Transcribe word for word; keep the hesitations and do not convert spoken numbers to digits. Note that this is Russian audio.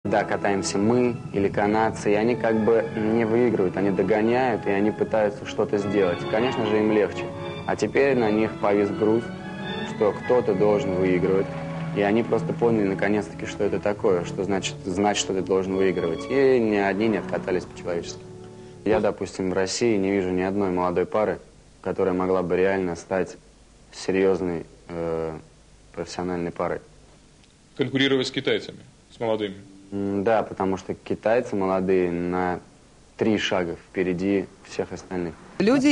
Да, катаемся мы или канадцы, и они как бы не выигрывают, они догоняют, и они пытаются что-то сделать. Конечно же, им легче. А теперь на них повис груз, что кто-то должен выигрывать. И они просто поняли наконец-таки, что это такое, что значит знать, что ты должен выигрывать. И ни одни не откатались по-человечески. Я, допустим, в России не вижу ни одной молодой пары, которая могла бы реально стать серьезной э, профессиональной парой. Конкурировать с китайцами, с молодыми? Да, потому что китайцы молодые на три шага впереди всех остальных. Люди